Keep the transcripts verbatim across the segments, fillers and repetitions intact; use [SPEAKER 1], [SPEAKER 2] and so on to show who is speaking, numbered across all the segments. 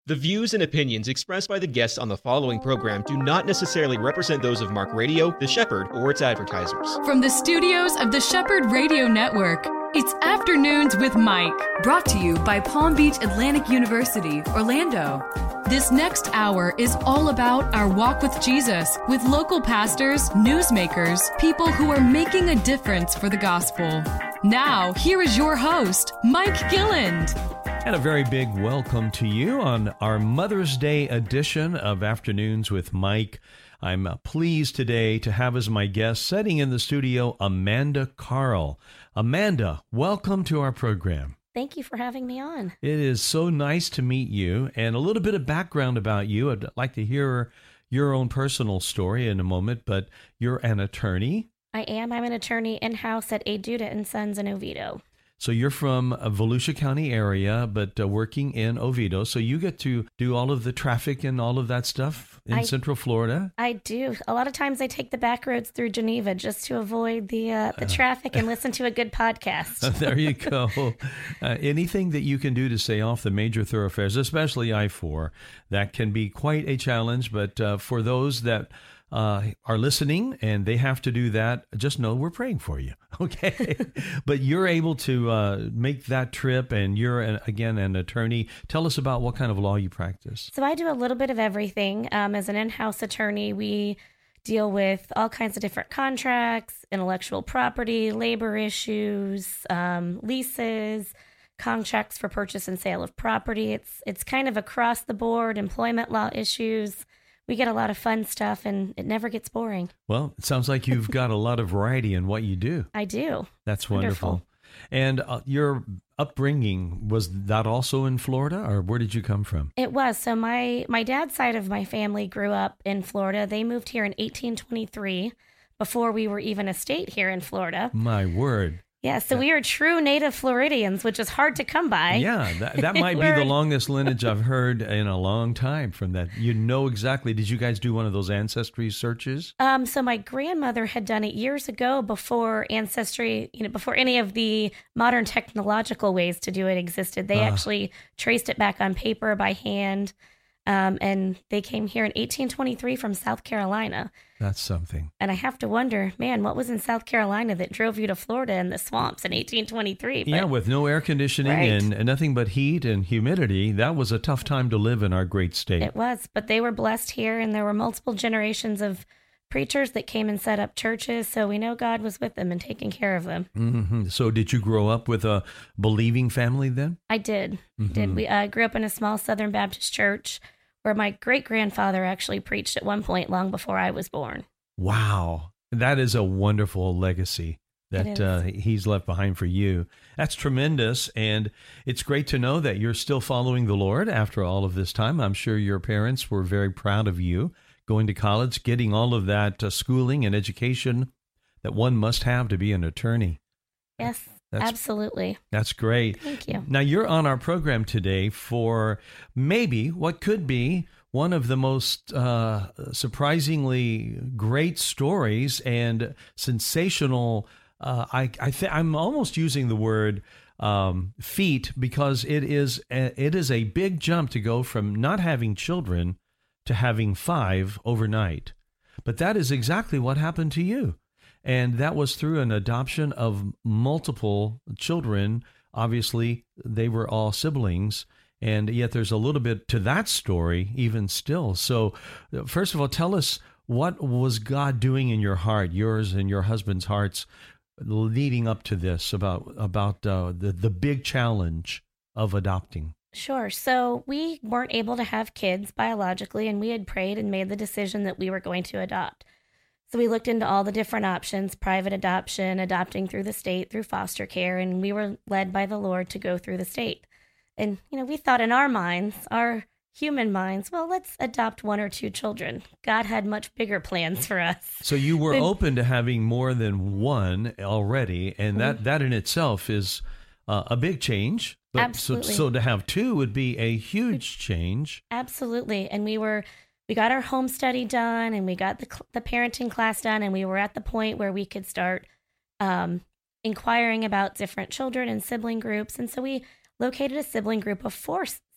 [SPEAKER 1] The views and opinions expressed by the guests on the following program do not necessarily represent those of Mark Radio, The Shepherd, or its advertisers.
[SPEAKER 2] From the studios of the Shepherd Radio Network, it's Afternoons with Mike, brought to you by Palm Beach Atlantic University, Orlando. This next hour is all about our walk with Jesus, with local pastors, newsmakers, people who are making a difference for the gospel. Now, here is your host, Mike Gilland.
[SPEAKER 3] And a very big welcome to you on our Mother's Day edition of Afternoons with Mike. I'm uh, pleased today to have as my guest, sitting in the studio, Amanda Carl. Amanda, welcome to our program.
[SPEAKER 4] Thank you for having me on.
[SPEAKER 3] It is so nice to meet you, and a little bit of background about you. I'd like to hear your own personal story in a moment, but you're an attorney.
[SPEAKER 4] I am. I'm an attorney in-house at A. Duda and Sons in Oviedo.
[SPEAKER 3] So you're from a Volusia County area, but uh, working in Oviedo. So you get to do all of the traffic and all of that stuff in
[SPEAKER 4] I,
[SPEAKER 3] Central Florida?
[SPEAKER 4] I do. A lot of times I take the back roads through Geneva just to avoid the uh, the traffic and listen to a good podcast.
[SPEAKER 3] There you go. Uh, anything that you can do to stay off the major thoroughfares, especially I four, that can be quite a challenge. But uh, for those that Uh, are listening and they have to do that, just know we're praying for you, okay? But you're able to uh, make that trip, and you're, an, again, an attorney. Tell us about what kind of law you practice.
[SPEAKER 4] So I do a little bit of everything. Um, as an in-house attorney, we deal with all kinds of different contracts, intellectual property, labor issues, um, leases, contracts for purchase and sale of property. It's it's kind of across the board, employment law issues. We get a lot of fun stuff, and it never gets boring.
[SPEAKER 3] Well, it sounds like you've got a lot of variety in what you do.
[SPEAKER 4] I do.
[SPEAKER 3] That's wonderful.
[SPEAKER 4] Wonderful.
[SPEAKER 3] And uh, your upbringing, was that also in Florida, or where did you come from?
[SPEAKER 4] It was. So my, my dad's side of my family grew up in Florida. They moved here in eighteen twenty-three, before we were even a state here in Florida.
[SPEAKER 3] My word.
[SPEAKER 4] Yeah, so we are true native Floridians, which is hard to come by.
[SPEAKER 3] Yeah, that, that might be the longest lineage I've heard in a long time from that. You know exactly. Did you guys do one of those ancestry searches?
[SPEAKER 4] Um, so my grandmother had done it years ago, before Ancestry, you know, before any of the modern technological ways to do it existed. They uh. actually traced it back on paper by hand. Um, and they came here in eighteen twenty-three from South Carolina.
[SPEAKER 3] That's something.
[SPEAKER 4] And I have to wonder, man, what was in South Carolina that drove you to Florida and the swamps in eighteen twenty-three? But,
[SPEAKER 3] yeah, with no air conditioning
[SPEAKER 4] right.
[SPEAKER 3] and, and nothing but heat and humidity, that was a tough time to live in our great state.
[SPEAKER 4] It was, but they were blessed here, and there were multiple generations of preachers that came and set up churches, so we know God was with them and taking care of them.
[SPEAKER 3] Mm-hmm. So did you grow up with a believing family then?
[SPEAKER 4] I did.
[SPEAKER 3] Mm-hmm.
[SPEAKER 4] did. We uh, grew up in a small Southern Baptist church where my great-grandfather actually preached at one point long before I was born.
[SPEAKER 3] Wow. That is a wonderful legacy that uh, he's left behind for you. That's tremendous, and it's great to know that you're still following the Lord after all of this time. I'm sure your parents were very proud of you, going to college, getting all of that uh, schooling and education that one must have to be an attorney.
[SPEAKER 4] Yes.
[SPEAKER 3] That's,
[SPEAKER 4] Absolutely.
[SPEAKER 3] That's great.
[SPEAKER 4] Thank you.
[SPEAKER 3] Now, you're on our program today for maybe what could be one of the most uh, surprisingly great stories and sensational, uh, I, I th- I'm almost using the word um, feat, because it is a, it is a big jump to go from not having children to having five overnight. But that is exactly what happened to you. And that was through an adoption of multiple children. Obviously, they were all siblings, and yet there's a little bit to that story even still. So first of all, tell us, what was God doing in your heart, yours and your husband's hearts, leading up to this, about about uh, the, the big challenge of adopting?
[SPEAKER 4] Sure. So we weren't able to have kids biologically, and we had prayed and made the decision that we were going to adopt. So we looked into all the different options: private adoption, adopting through the state, through foster care, and we were led by the Lord to go through the state. And, you know, we thought in our minds, our human minds, well, let's adopt one or two children. God had much bigger plans for us.
[SPEAKER 3] So you were
[SPEAKER 4] and,
[SPEAKER 3] open to having more than one already, and that, mm-hmm. that in itself is uh, a big change. But
[SPEAKER 4] Absolutely.
[SPEAKER 3] So, so to have two would be a huge change.
[SPEAKER 4] Absolutely. And we were... We got our home study done, and we got the the parenting class done, and we were at the point where we could start um, inquiring about different children and sibling groups. And so we located a sibling group of four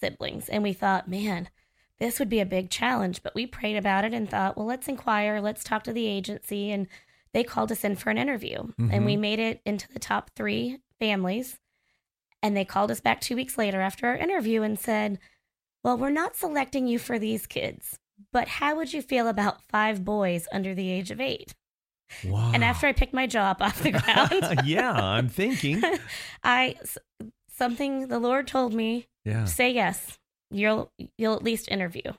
[SPEAKER 4] siblings. And we thought, man, this would be a big challenge. But we prayed about it and thought, well, let's inquire. Let's talk to the agency. And they called us in for an interview. Mm-hmm. And we made it into the top three families. And they called us back two weeks later after our interview and said, well, we're not selecting you for these kids, but how would you feel about five boys under the age of eight?
[SPEAKER 3] Wow.
[SPEAKER 4] And after I picked my jaw up off the ground.
[SPEAKER 3] Yeah, I'm thinking.
[SPEAKER 4] I, something the Lord told me,
[SPEAKER 3] yeah.
[SPEAKER 4] say yes, you'll, you'll at least interview.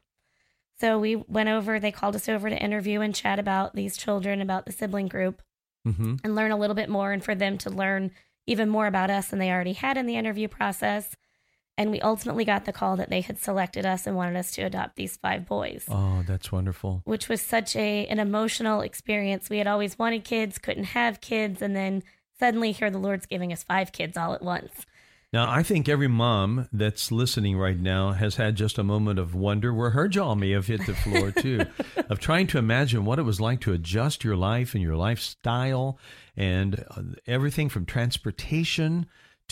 [SPEAKER 4] So we went over, they called us over to interview and chat about these children, about the sibling group, mm-hmm. and learn a little bit more, and for them to learn even more about us than they already had in the interview process. And we ultimately got the call that they had selected us and wanted us to adopt these five boys.
[SPEAKER 3] Oh, that's wonderful.
[SPEAKER 4] Which was such a an emotional experience. We had always wanted kids, couldn't have kids, and then suddenly here the Lord's giving us five kids all at once.
[SPEAKER 3] Now, I think every mom that's listening right now has had just a moment of wonder where her jaw may have hit the floor, too, of trying to imagine what it was like to adjust your life and your lifestyle and everything from transportation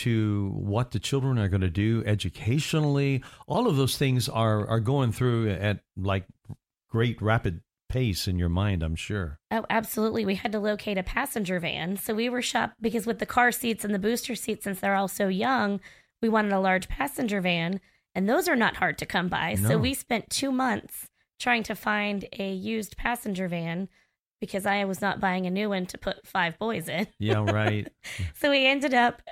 [SPEAKER 3] to what the children are going to do educationally. All of those things are, are going through at like great rapid pace in your mind, I'm sure.
[SPEAKER 4] Oh, absolutely. We had to locate a passenger van. So we were shopped because with the car seats and the booster seats, since they're all so young, we wanted a large passenger van, and those are not hard to come by. No. So we spent two months trying to find a used passenger van because I was not buying a new one to put five boys in.
[SPEAKER 3] Yeah, right.
[SPEAKER 4] So we ended up,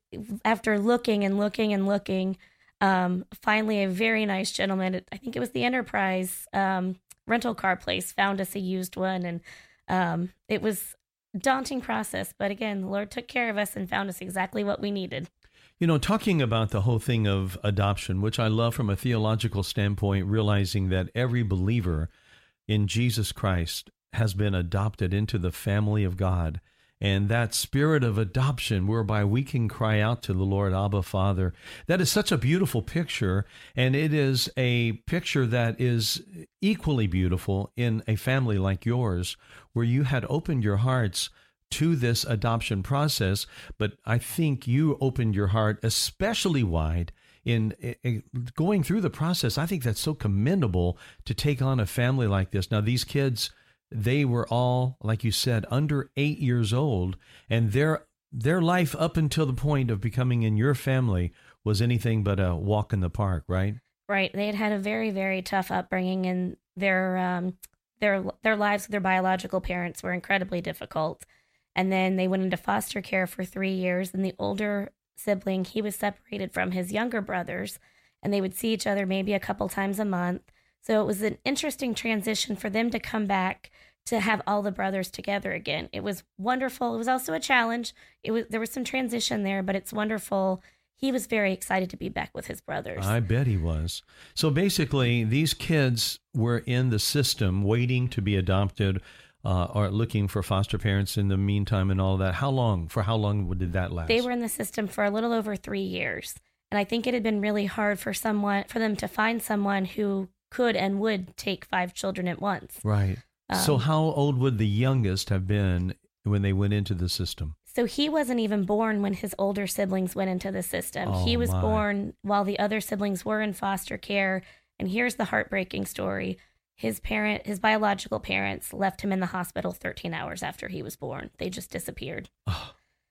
[SPEAKER 4] after looking and looking and looking, um, finally a very nice gentleman, I think it was the Enterprise um, rental car place, found us a used one. And um, it was a daunting process. But again, the Lord took care of us and found us exactly what we needed.
[SPEAKER 3] You know, talking about the whole thing of adoption, which I love from a theological standpoint, realizing that every believer in Jesus Christ has been adopted into the family of God. And that spirit of adoption whereby we can cry out to the Lord, Abba, Father, that is such a beautiful picture. And it is a picture that is equally beautiful in a family like yours, where you had opened your hearts to this adoption process. But I think you opened your heart especially wide in, in going through the process. I think that's so commendable to take on a family like this. Now, these kids, they were all, like you said, under eight years old, and their their life up until the point of becoming in your family was anything but a walk in the park, right?
[SPEAKER 4] Right. They had had a very, very tough upbringing, and their um, their their lives with their biological parents were incredibly difficult. And then they went into foster care for three years, and the older sibling, he was separated from his younger brothers, and they would see each other maybe a couple times a month. So it was an interesting transition for them to come back to have all the brothers together again. It was wonderful. It was also a challenge. It was there was some transition there, but it's wonderful. He was very excited to be back with his brothers.
[SPEAKER 3] I bet he was. So basically, these kids were in the system waiting to be adopted uh, or looking for foster parents in the meantime and all that. How long? For how long did that last?
[SPEAKER 4] They were in the system for a little over three years. And I think it had been really hard for someone, for them to find someone who could and would take five children at once.
[SPEAKER 3] Right. Um, so how old would the youngest have been when they went into the system?
[SPEAKER 4] So he wasn't even born when his older siblings went into the system.
[SPEAKER 3] Oh,
[SPEAKER 4] he was
[SPEAKER 3] my.
[SPEAKER 4] born while the other siblings were in foster care. And here's the heartbreaking story. His parent, his biological parents left him in the hospital thirteen hours after he was born. They just disappeared. Oh.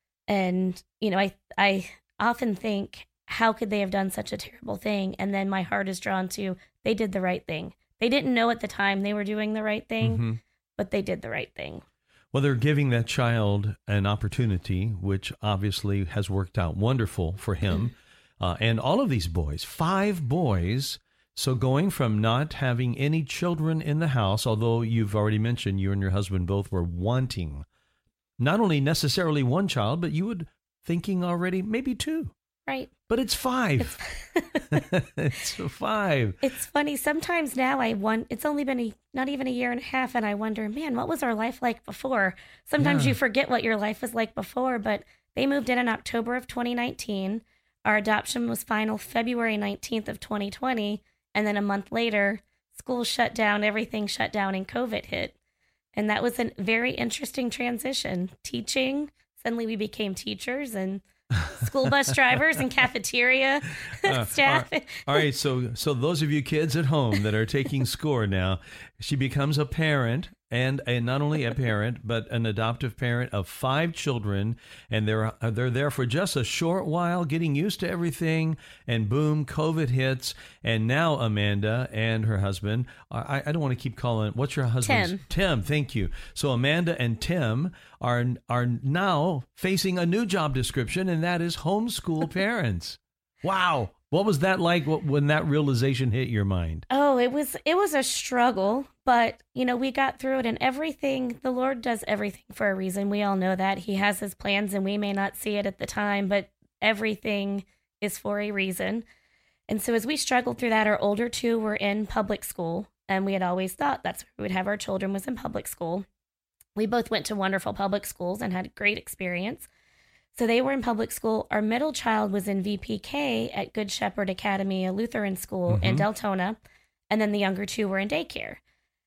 [SPEAKER 4] And, you know, I, I often think, how could they have done such a terrible thing? And then my heart is drawn to, they did the right thing. They didn't know at the time they were doing the right thing, mm-hmm. but they did the right thing.
[SPEAKER 3] Well, they're giving that child an opportunity, which obviously has worked out wonderful for him. uh, and all of these boys, five boys. So going from not having any children in the house, although you've already mentioned you and your husband both were wanting not only necessarily one child, but you would thinking already maybe two.
[SPEAKER 4] Right.
[SPEAKER 3] But it's five. It's, it's five.
[SPEAKER 4] It's funny. Sometimes now I want, it's only been a, not even a year and a half, and I wonder, man, what was our life like before? Sometimes yeah. you forget what your life was like before, but they moved in in October of twenty nineteen. Our adoption was final February nineteenth of twenty twenty. And then a month later, school shut down, everything shut down, and COVID hit. And that was a very interesting transition. Teaching, suddenly we became teachers, and school bus drivers and cafeteria
[SPEAKER 3] Uh,
[SPEAKER 4] staff.
[SPEAKER 3] all, all right, so so those of you kids at home that are taking score now, she becomes a parent, and, and not only a parent, but an adoptive parent of five children, and they're they're there for just a short while, getting used to everything, and boom, COVID hits, and now Amanda and her husband, I, I don't want to keep calling, what's your husband's?
[SPEAKER 4] Tim.
[SPEAKER 3] Tim, thank you. So Amanda and Tim are are now facing a new job description, and that is homeschool parents. Wow. What was that like when that realization hit your mind?
[SPEAKER 4] Oh, it was it was a struggle, but you know, we got through it, and everything, the Lord does everything for a reason. We all know that. He has his plans and we may not see it at the time, but everything is for a reason. And so as we struggled through that, our older two were in public school, and we had always thought that's where we would have our children, was in public school. We both went to wonderful public schools and had a great experience. So they were in public school. Our middle child was in V P K at Good Shepherd Academy, a Lutheran school
[SPEAKER 3] Mm-hmm.
[SPEAKER 4] in Deltona. And then the younger two were in daycare.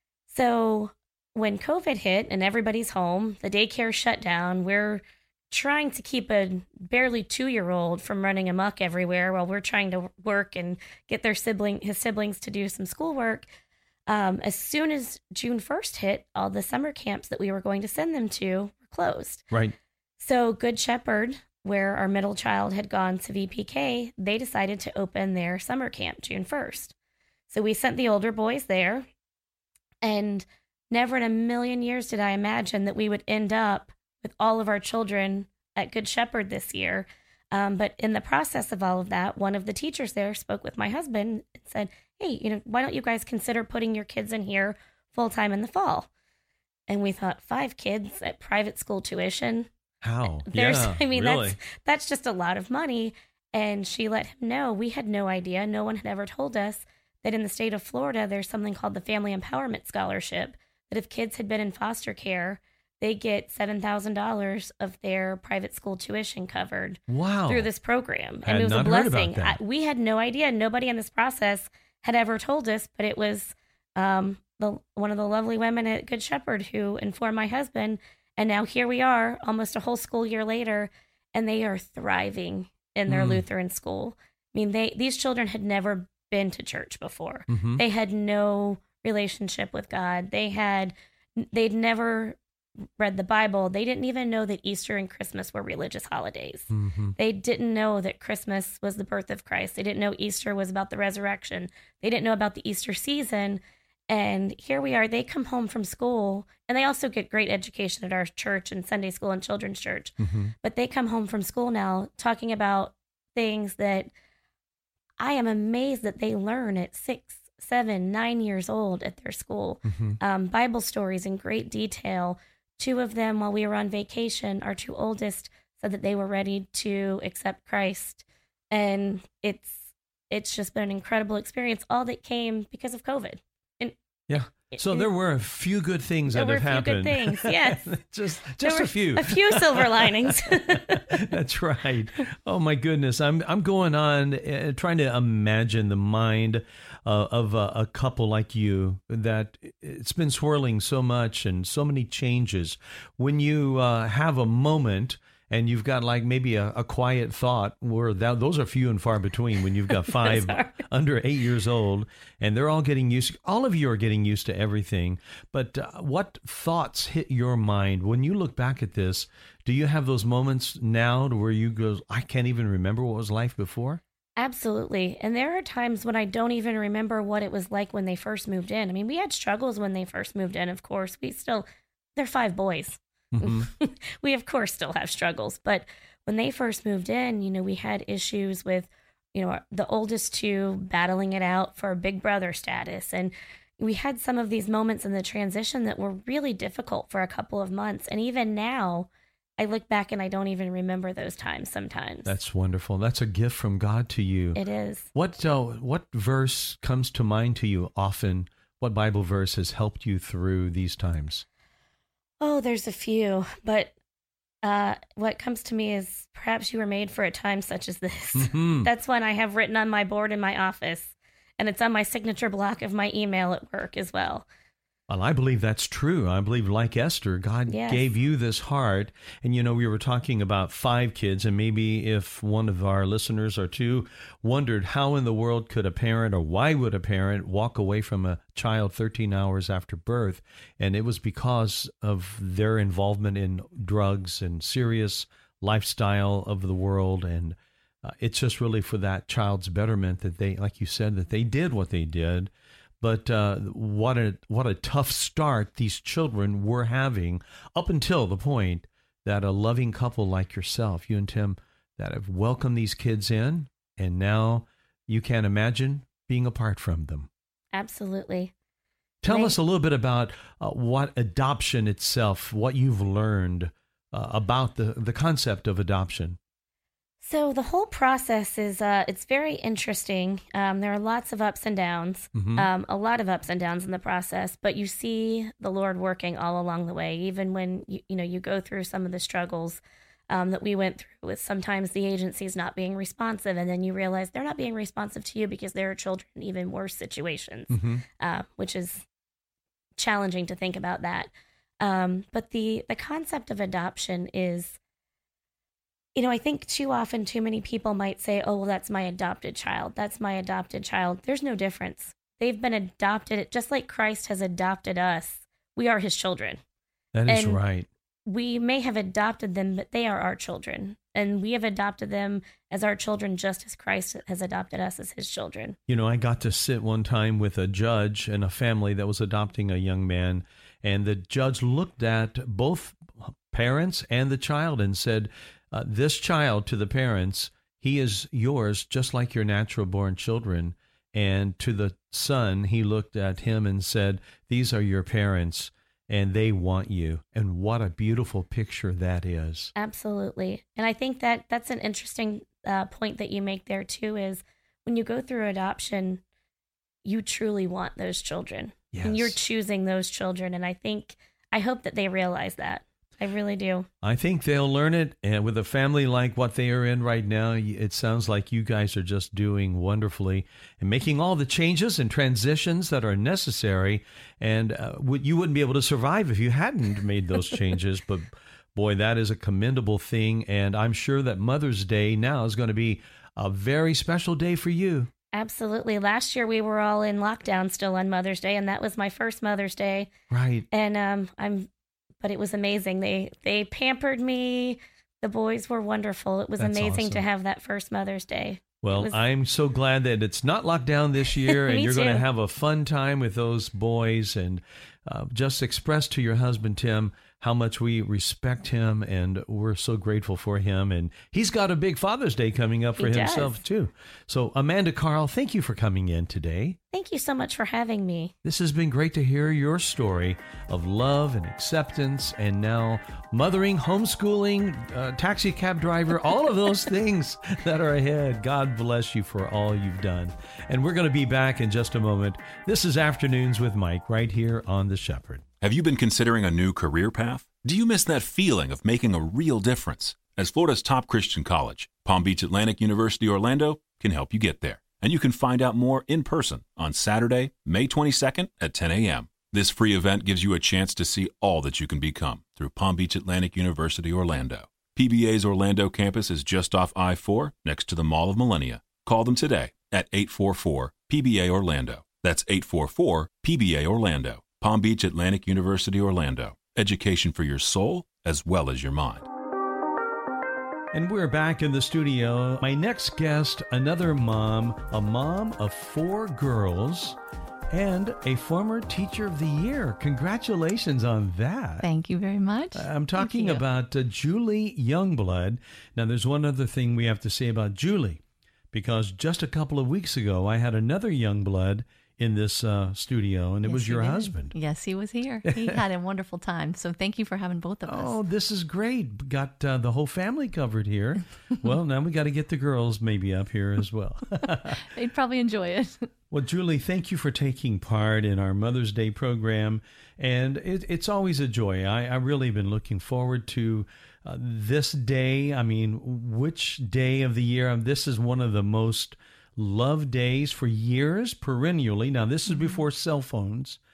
[SPEAKER 4] So when COVID hit and everybody's home, the daycare shut down. We're trying to keep a barely two-year-old from running amok everywhere while we're trying to work and get their sibling, his siblings to do some schoolwork. Um, as soon as June first hit, all the summer camps that we were going to send them to were closed.
[SPEAKER 3] Right.
[SPEAKER 4] So Good Shepherd, where our middle child had gone to V P K, they decided to open their summer camp June first. So we sent the older boys there, and never in a million years did I imagine that we would end up with all of our children at Good Shepherd this year. Um, but in the process of all of that, one of the teachers there spoke with my husband and said, hey, you know, why don't you guys consider putting your kids in here full time in the fall? And we thought, five kids at private school tuition.
[SPEAKER 3] How?
[SPEAKER 4] There's,
[SPEAKER 3] yeah,
[SPEAKER 4] I mean,
[SPEAKER 3] really.
[SPEAKER 4] that's that's just a lot of money. And she let him know. We had no idea. No one had ever told us that in the state of Florida, there's something called the Family Empowerment Scholarship, that if kids had been in foster care, they get seven thousand dollars of their private school tuition covered
[SPEAKER 3] Wow.
[SPEAKER 4] through this program.
[SPEAKER 3] I
[SPEAKER 4] And
[SPEAKER 3] had
[SPEAKER 4] it was a
[SPEAKER 3] not heard about
[SPEAKER 4] blessing.
[SPEAKER 3] that.
[SPEAKER 4] I, we had no idea. Nobody in this process had ever told us, but it was um, the one of the lovely women at Good Shepherd who informed my husband. And now here we are, almost a whole school year later, and they are thriving in their
[SPEAKER 3] Mm.
[SPEAKER 4] Lutheran school. I mean, they these children had never been to church before.
[SPEAKER 3] Mhm.
[SPEAKER 4] They had no relationship with God. They had they'd never read the Bible. They didn't even know that Easter and Christmas were religious holidays.
[SPEAKER 3] Mhm.
[SPEAKER 4] They didn't know that Christmas was the birth of Christ. They didn't know Easter was about the resurrection. They didn't know about the Easter season. And here we are. They come home from school, and they also get great education at our church and Sunday school and children's church.
[SPEAKER 3] Mhm.
[SPEAKER 4] But they come home from school now talking about things that I am amazed that they learn at six, seven, nine years old at their school.
[SPEAKER 3] Mhm.
[SPEAKER 4] Um, Bible stories in great detail. Two of them, while we were on vacation, our two oldest said that they were ready to accept Christ. And it's it's just been an incredible experience, all that came because of COVID. And
[SPEAKER 3] Yeah. So there were a few good things
[SPEAKER 4] There
[SPEAKER 3] that
[SPEAKER 4] were
[SPEAKER 3] have
[SPEAKER 4] a few good
[SPEAKER 3] happened.
[SPEAKER 4] things, yes.
[SPEAKER 3] just
[SPEAKER 4] There
[SPEAKER 3] just
[SPEAKER 4] were
[SPEAKER 3] a few.
[SPEAKER 4] A few silver linings.
[SPEAKER 3] That's right. Oh my goodness, I'm I'm going on uh, trying to imagine the mind uh, of a, a couple like you, that it's been swirling so much and so many changes. When you uh, have a moment and you've got like maybe a, a quiet thought, where that, those are few and far between when you've got five under eight years old, and they're all getting used. All of you are getting used to everything. But uh, what thoughts hit your mind when you look back at this? Do you have those moments now to where you go, I can't even remember what was life before?
[SPEAKER 4] Absolutely. And there are times when I don't even remember what it was like when they first moved in. I mean, we had struggles when they first moved in, of course. We still, they're five boys.
[SPEAKER 3] Mm-hmm.
[SPEAKER 4] We, of course, still have struggles. But when they first moved in, you know, we had issues with, you know, the oldest two battling it out for big brother status. And we had some of these moments in the transition that were really difficult for a couple of months. And even now, I look back and I don't even remember those times sometimes.
[SPEAKER 3] That's wonderful. That's a gift from God to you.
[SPEAKER 4] It is.
[SPEAKER 3] What uh, what verse comes to mind to you often? What Bible verse has helped you through these times?
[SPEAKER 4] Oh, there's a few, but uh, what comes to me is perhaps you were made for a time such as this.
[SPEAKER 3] Mhm.
[SPEAKER 4] That's one I have written on my board in my office, and it's on my signature block of my email at work as well.
[SPEAKER 3] Well, I believe that's true. I believe, like Esther, God
[SPEAKER 4] Yes.
[SPEAKER 3] gave you this heart. And, you know, we were talking about five kids, and maybe if one of our listeners or two wondered how in the world could a parent, or why would a parent walk away from a child thirteen hours after birth, and it was because of their involvement in drugs and serious lifestyle of the world. And uh, it's just really for that child's betterment that they, like you said, that they did what they did. But uh, what a what a tough start these children were having up until the point that a loving couple like yourself, you and Tim, that have welcomed these kids in, and now you can't imagine being apart from them.
[SPEAKER 4] Absolutely.
[SPEAKER 3] Tell
[SPEAKER 4] They-
[SPEAKER 3] us a little bit about uh, what adoption itself, what you've learned uh, about the, the concept of adoption.
[SPEAKER 4] So the whole process is, uh, it's very interesting. Um, there are lots of ups and downs,
[SPEAKER 3] Mhm.
[SPEAKER 4] um, a lot of ups and downs in the process, but you see the Lord working all along the way, even when, you, you know, you go through some of the struggles um, that we went through with sometimes the agencies not being responsive, and then you realize they're not being responsive to you because there are children in even worse situations,
[SPEAKER 3] Mhm.
[SPEAKER 4] uh, which is challenging to think about that. Um, but the, the concept of adoption is, you know, I think too often too many people might say, oh, well, that's my adopted child. That's my adopted child. There's no difference. They've been adopted just like Christ has adopted us. We are his children.
[SPEAKER 3] That is
[SPEAKER 4] And-
[SPEAKER 3] right.
[SPEAKER 4] We may have adopted them, but they are our children. And we have adopted them as our children just as Christ has adopted us as his children.
[SPEAKER 3] You know, I got to sit one time with a judge and a family that was adopting a young man, and the judge looked at both parents and the child and said, uh, this child, to the parents, he is yours just like your natural-born children. And to the son, he looked at him and said, these are your parents, and they want you. And what a beautiful picture that is.
[SPEAKER 4] Absolutely. And I think that that's an interesting uh, point that you make there, too, is when you go through adoption, you truly want those children.
[SPEAKER 3] Yes.
[SPEAKER 4] And you're choosing those children. And I think, I hope that they realize that. I really do.
[SPEAKER 3] I think they'll learn it. And with a family like what they are in right now, it sounds like you guys are just doing wonderfully and making all the changes and transitions that are necessary. And uh, would- you wouldn't be able to survive if you hadn't made those changes. But boy, that is a commendable thing. And I'm sure that Mother's Day now is going to be a very special day for you.
[SPEAKER 4] Absolutely. Last year we were all in lockdown still on Mother's Day, and that was my first Mother's Day.
[SPEAKER 3] Right.
[SPEAKER 4] And um, I'm, but it was amazing. They they pampered me. The boys were wonderful. It was
[SPEAKER 3] That's
[SPEAKER 4] amazing
[SPEAKER 3] awesome.
[SPEAKER 4] to have that first Mother's Day.
[SPEAKER 3] Well,
[SPEAKER 4] was-
[SPEAKER 3] I'm so glad that it's not locked down this year, and
[SPEAKER 4] Me
[SPEAKER 3] you're going to
[SPEAKER 4] too.
[SPEAKER 3] have a fun time with those boys. And uh, just express to your husband, Tim, how much we respect him, and we're so grateful for him. And he's got a big Father's Day coming up for
[SPEAKER 4] He
[SPEAKER 3] himself,
[SPEAKER 4] does.
[SPEAKER 3] too. So, Amanda Carl, thank you for coming in today.
[SPEAKER 4] Thank you so much for having me.
[SPEAKER 3] This has been great to hear your story of love and acceptance, and now mothering, homeschooling, uh, taxi cab driver, all of those things that are ahead. God bless you for all you've done. And we're going to be back in just a moment. This is Afternoons with Mike right here on The Shepherd.
[SPEAKER 5] Have you been considering a new career path? Do you miss that feeling of making a real difference? As Florida's top Christian college, Palm Beach Atlantic University Orlando can help you get there. And you can find out more in person on Saturday, May twenty-second at ten a.m. This free event gives you a chance to see all that you can become through Palm Beach Atlantic University Orlando. P B A's Orlando campus is just off I four next to the Mall of Millennia. Call them today at eight four four P B A Orlando. That's eight four four P B A Orlando. Palm Beach Atlantic University Orlando. Education for your soul as well as your mind.
[SPEAKER 3] And we're back in the studio. My next guest, another mom, a mom of four girls, and a former Teacher of the Year. Congratulations on that.
[SPEAKER 6] Thank you very much.
[SPEAKER 3] I'm talking
[SPEAKER 6] you.
[SPEAKER 3] about uh, Julie Youngblood. Now, there's one other thing we have to say about Julie, because just a couple of weeks ago, I had another Youngblood in this uh, studio, and it
[SPEAKER 6] Yes,
[SPEAKER 3] was
[SPEAKER 6] he
[SPEAKER 3] your
[SPEAKER 6] did.
[SPEAKER 3] husband.
[SPEAKER 6] Yes, he was here. He had a wonderful time. So thank you for having both of us.
[SPEAKER 3] Oh, this is great. Got uh, the whole family covered here. Well, now we got to get the girls maybe up here as well.
[SPEAKER 6] They'd probably enjoy it.
[SPEAKER 3] Well, Julie, thank you for taking part in our Mother's Day program. And it, it's always a joy. I, I really been looking forward to uh, this day. I mean, which day of the year? Um, This is one of the most loved days for years, perennially. Now, this is before cell phones.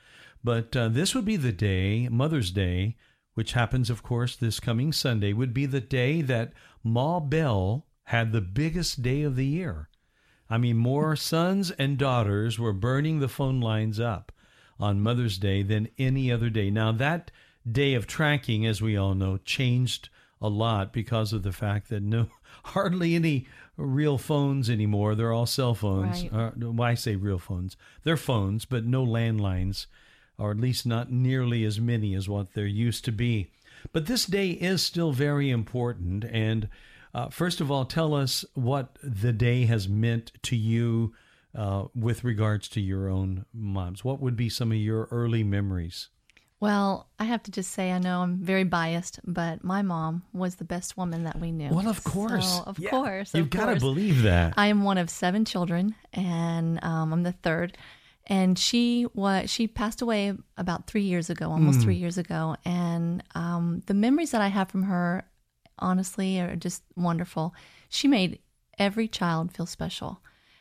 [SPEAKER 3] But uh, this would be the day, Mother's Day, which happens, of course, this coming Sunday, would be the day that Ma Bell had the biggest day of the year. I mean, more sons and daughters were burning the phone lines up on Mother's Day than any other day. Now, that day of tracking, as we all know, changed a lot because of the fact that no, hardly any real phones anymore. They're all cell phones.
[SPEAKER 6] Right.
[SPEAKER 3] Uh, well, I say real phones. They're phones, but no landlines, or at least not nearly as many as what there used to be. But this day is still very important. And uh, first of all, tell us what the day has meant to you uh, with regards to your own moms. What would be some of your early memories?
[SPEAKER 6] Well, I have to just say, I know I'm very biased, but my mom was the best woman that we knew.
[SPEAKER 3] Well, of course.
[SPEAKER 6] So, of
[SPEAKER 3] Yeah.
[SPEAKER 6] course.
[SPEAKER 3] You've
[SPEAKER 6] of
[SPEAKER 3] got to
[SPEAKER 6] course.
[SPEAKER 3] believe that.
[SPEAKER 6] I am one of seven children, and um, I'm the third. And she was she passed away about three years ago, almost
[SPEAKER 3] Mm.
[SPEAKER 6] three years ago. And um, the memories that I have from her, honestly, are just wonderful. She made every child feel special.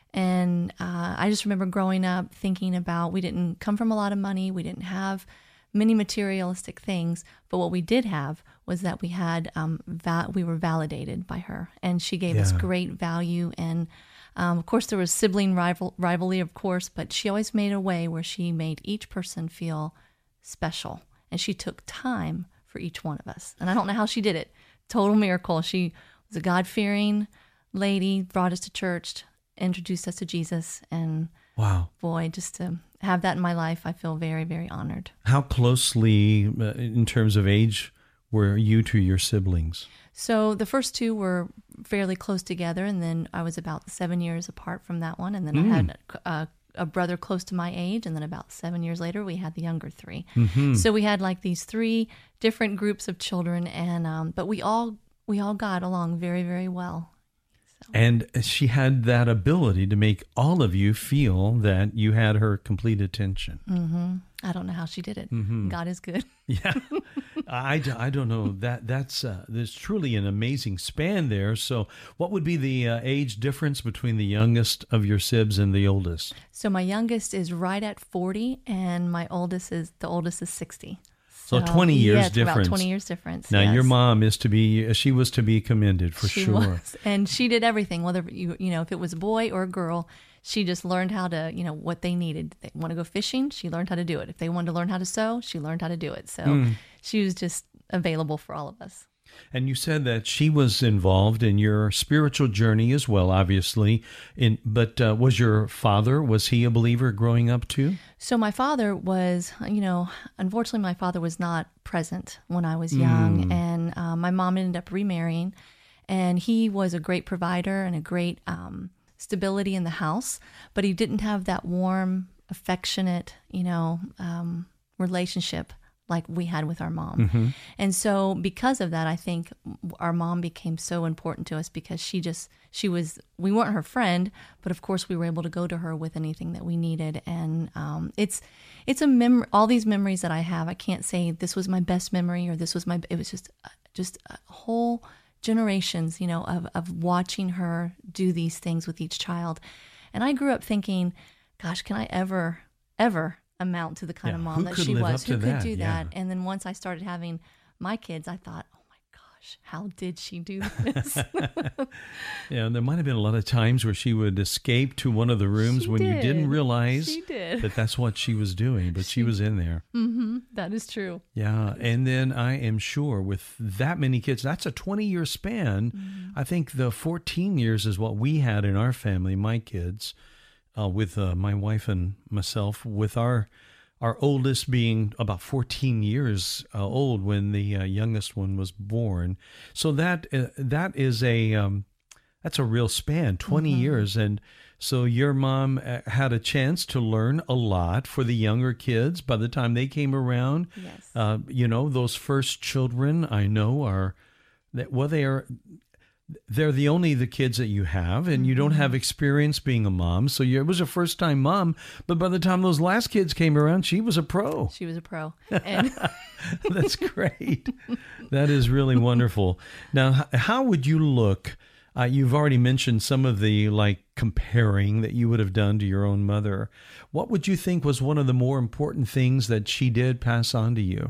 [SPEAKER 6] And uh, I just remember growing up thinking about, we didn't come from a lot of money. We didn't have many materialistic things, but what we did have was that we had um, va- we were validated by her, and she gave us
[SPEAKER 3] Yeah.
[SPEAKER 6] great value. And um, of course, there was sibling rival- rivalry, of course, but she always made a way where she made each person feel special, and she took time for each one of us. And I don't know how she did it. Total miracle. She was a God-fearing lady, brought us to church, introduced us to Jesus, and
[SPEAKER 3] Wow.
[SPEAKER 6] boy, just to have that in my life, I feel very, very honored.
[SPEAKER 3] How closely, uh, in terms of age, were you to your siblings?
[SPEAKER 6] So the first two were fairly close together, and then I was about seven years apart from that one, and then
[SPEAKER 3] Mm.
[SPEAKER 6] I had a, a brother close to my age, and then about seven years later, we had the younger three.
[SPEAKER 3] Mm-hmm.
[SPEAKER 6] So we had like these three different groups of children, and um, but we all we all got along very, very well.
[SPEAKER 3] And she had that ability to make all of you feel that you had her complete attention.
[SPEAKER 6] hmm I don't know how she did it.
[SPEAKER 3] Mhm.
[SPEAKER 6] God is good.
[SPEAKER 3] Yeah, I, I don't know that that's uh, there's truly an amazing span there. So, what would be the uh, age difference between the youngest of your sibs and the oldest?
[SPEAKER 6] So my youngest is right at forty, and my oldest is the oldest is sixty.
[SPEAKER 3] So twenty years
[SPEAKER 6] yeah, it's
[SPEAKER 3] difference.
[SPEAKER 6] About twenty years difference.
[SPEAKER 3] Now,
[SPEAKER 6] yes.
[SPEAKER 3] your mom is to be she was to be commended for
[SPEAKER 6] she
[SPEAKER 3] sure.
[SPEAKER 6] was, and she did everything. Whether you you know if it was a boy or a girl, she just learned how to you know what they needed. They want to go fishing, she learned how to do it. If they wanted to learn how to sew, she learned how to do it. So
[SPEAKER 3] Mm.
[SPEAKER 6] she was just available for all of us.
[SPEAKER 3] And you said that she was involved in your spiritual journey as well, obviously. In but uh, was your father, was he a believer growing up too?
[SPEAKER 6] So my father was, you know, unfortunately, my father was not present when I was young,
[SPEAKER 3] Mm.
[SPEAKER 6] and uh, my mom ended up remarrying, and he was a great provider and a great um, stability in the house, but he didn't have that warm, affectionate, you know, um, relationship like we had with our mom.
[SPEAKER 3] Mm-hmm.
[SPEAKER 6] And so because of that, I think our mom became so important to us because she just, she was, we weren't her friend, but of course we were able to go to her with anything that we needed. And um, it's, it's a mem. all these memories that I have, I can't say this was my best memory or this was my, it was just, just a whole generations, you know, of, of watching her do these things with each child. And I grew up thinking, gosh, can I ever, ever amount to the kind
[SPEAKER 3] Yeah,
[SPEAKER 6] of mom
[SPEAKER 3] who
[SPEAKER 6] that
[SPEAKER 3] could
[SPEAKER 6] she
[SPEAKER 3] live
[SPEAKER 6] was?
[SPEAKER 3] up to
[SPEAKER 6] Who could
[SPEAKER 3] that?
[SPEAKER 6] do
[SPEAKER 3] Yeah.
[SPEAKER 6] that? And then once I started having my kids, I thought, oh my gosh, how did she do this?
[SPEAKER 3] Yeah, and there might have been a lot of times where she would escape to one of the rooms
[SPEAKER 6] She
[SPEAKER 3] when you didn't
[SPEAKER 6] did.
[SPEAKER 3] realize
[SPEAKER 6] She did.
[SPEAKER 3] that that's what she was doing, but she,
[SPEAKER 6] She-
[SPEAKER 3] was in there.
[SPEAKER 6] Mm-hmm. That is true.
[SPEAKER 3] Yeah, and then I am sure with that many kids, that's a twenty-year span.
[SPEAKER 6] Mm-hmm.
[SPEAKER 3] I think the fourteen years is what we had in our family, my kids, uh, with uh, my wife and myself, with our our oldest being about fourteen years uh, old when the uh, youngest one was born. So that uh, that is a um, that's a real span, twenty
[SPEAKER 6] Mm-hmm.
[SPEAKER 3] years, and so your mom uh, had a chance to learn a lot for the younger kids by the time they came around.
[SPEAKER 6] Yes.
[SPEAKER 3] Uh, you know, those first children I know are that well they are they're the only the kids that you have, and you don't have experience being a mom. So you, it was a first time mom, but by the time those last kids came around, she was a pro.
[SPEAKER 6] She was a pro. And
[SPEAKER 3] That's great. That is really wonderful. Now, h- how would you look Uh, you've already mentioned some of the like comparing that you would have done to your own mother. What would you think was one of the more important things that she did pass on to you?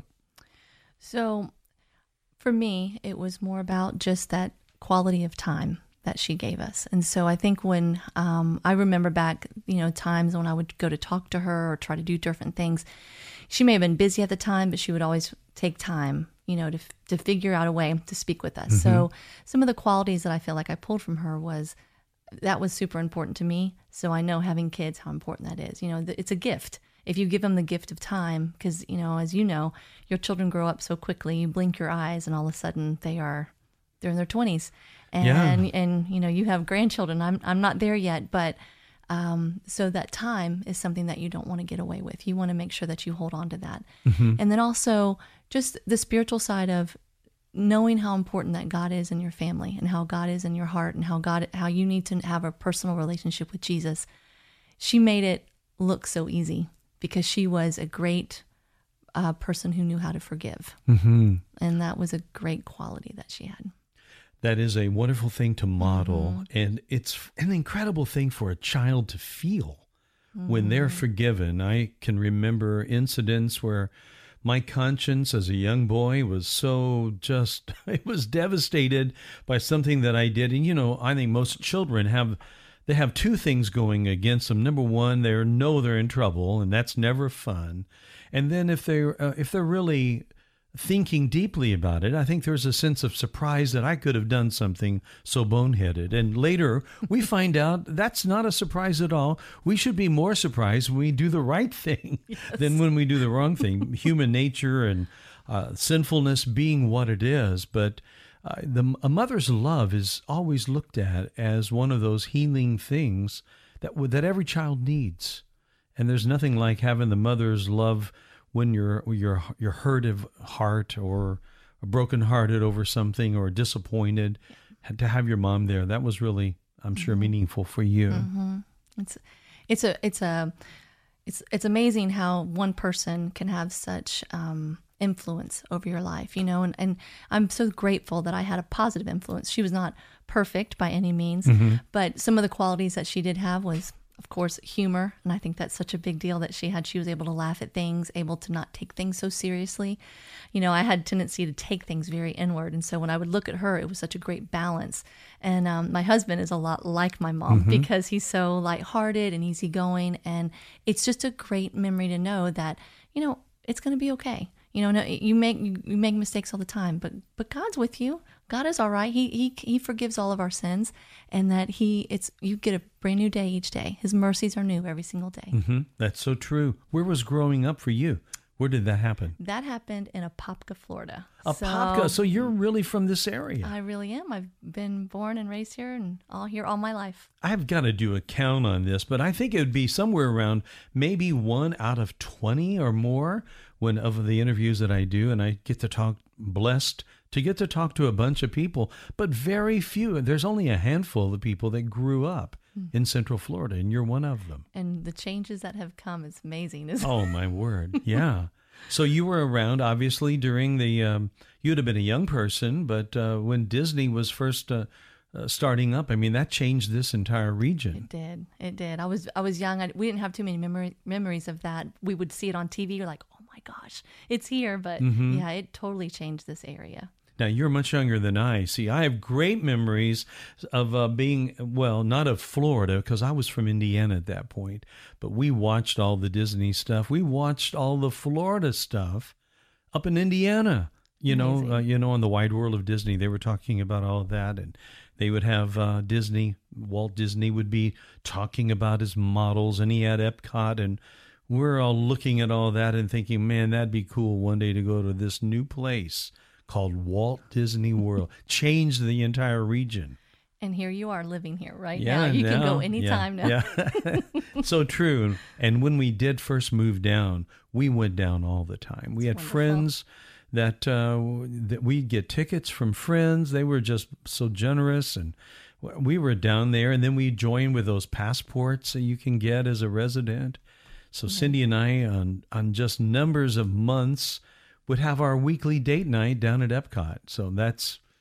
[SPEAKER 6] So for me, it was more about just that quality of time that she gave us. And so I think when um, I remember back, you know, times when I would go to talk to her or try to do different things, she may have been busy at the time, but she would always take time, you know, to to figure out a way to speak with us. Mm-hmm. So some of the qualities that I feel like I pulled from her was that was super important to me. So I know having kids, how important that is. You know, it's a gift. If you give them the gift of time, because, you know, as you know, your children grow up so quickly, you blink your eyes and all of a sudden they are, they're in their twenties. And,
[SPEAKER 3] yeah.
[SPEAKER 6] and, you know, you have grandchildren. I'm, I'm not there yet, but um, so that time is something that you don't want to get away with. You want to make sure that you hold on to that. Mm-hmm. And then also just the spiritual side of knowing how important that God is in your family and how God is in your heart and how God, how you need to have a personal relationship with Jesus. She made it look so easy because she was a great uh, person who knew how to forgive. Mm-hmm. And that was a great quality that she had.
[SPEAKER 3] That is a wonderful thing to model, mm-hmm. and it's an incredible thing for a child to feel mm-hmm. when they're forgiven. I can remember incidents where my conscience as a young boy was so just, it was devastated by something that I did. And, you know, I think most children have, they have two things going against them. Number one, they know they're in trouble, and that's never fun. And then if they're, uh, if they're really thinking deeply about it, I think there's a sense of surprise that I could have done something so boneheaded. And later we find out that's not a surprise at all. We should be more surprised when we do the right thing yes. than when we do the wrong thing. Human nature and uh, sinfulness being what it is. But uh, the, a mother's love is always looked at as one of those healing things that that every child needs. And there's nothing like having the mother's love when you're you're you're hurt of heart or brokenhearted over something or disappointed, to have your mom there. That was really, I'm sure, mm-hmm. meaningful for you.
[SPEAKER 6] Mm-hmm. It's it's a it's a it's it's amazing how one person can have such um, influence over your life, you know. And, and I'm so grateful that I had a positive influence. She was not perfect by any means, mm-hmm. but some of the qualities that she did have was, of course, humor. And I think that's such a big deal that she had. She was able to laugh at things, able to not take things so seriously. You know, I had a tendency to take things very inward. And so when I would look at her, it was such a great balance. And um, my husband is a lot like my mom mm-hmm. because he's so lighthearted and easygoing. And it's just a great memory to know that, you know, it's going to be okay. You know, no, you make you make mistakes all the time, but but God's with you. God is all right. He he he forgives all of our sins, and that he it's you get a brand new day each day. His mercies are new every single day.
[SPEAKER 3] Mm-hmm. That's so true. Where was growing up for you? Where did that happen?
[SPEAKER 6] That happened in Apopka, Florida.
[SPEAKER 3] Apopka. So, so you're really from this area.
[SPEAKER 6] I really am. I've been born and raised here and all here all my life.
[SPEAKER 3] I've got to do a count on this, but I think it would be somewhere around maybe one out of twenty or more when of the interviews that I do, and I get to talk, blessed to get to talk to a bunch of people, but very few. There's only a handful of people that grew up in Central Florida, and you're one of them.
[SPEAKER 6] And the changes that have come is amazing, isn't it?
[SPEAKER 3] Oh, my word. Yeah. So you were around, obviously, during the, um, you'd have been a young person, but uh, when Disney was first uh, uh, starting up, I mean, that changed this entire region.
[SPEAKER 6] It did. It did. I was I was young. I, we didn't have too many memory, memories of that. We would see it on T V. You're like, oh, my gosh, it's here. But, mm-hmm. yeah, it totally changed this area.
[SPEAKER 3] Now, you're much younger than I. See, I have great memories of uh, being, well, not of Florida, because I was from Indiana at that point, but we watched all the Disney stuff. We watched all the Florida stuff up in Indiana. You Amazing. know, uh, you know, on the Wide World of Disney, they were talking about all of that, and they would have uh, Disney, Walt Disney would be talking about his models, and he had Epcot, and we're all looking at all that and thinking, man, that'd be cool one day to go to this new place called Walt Disney World. Changed the entire region.
[SPEAKER 6] And here you are living here right
[SPEAKER 3] yeah,
[SPEAKER 6] now. You
[SPEAKER 3] now,
[SPEAKER 6] can go anytime
[SPEAKER 3] yeah,
[SPEAKER 6] now.
[SPEAKER 3] Yeah. So true. And when we did first move down, we went down all the time. We
[SPEAKER 6] That's
[SPEAKER 3] had
[SPEAKER 6] wonderful.
[SPEAKER 3] friends that uh, that we'd get tickets from friends. They were just so generous, and we were down there. And then we joined with those passports that you can get as a resident. So mm-hmm. Cindy and I, on on just numbers of months, would have our weekly date night down at Epcot. So that's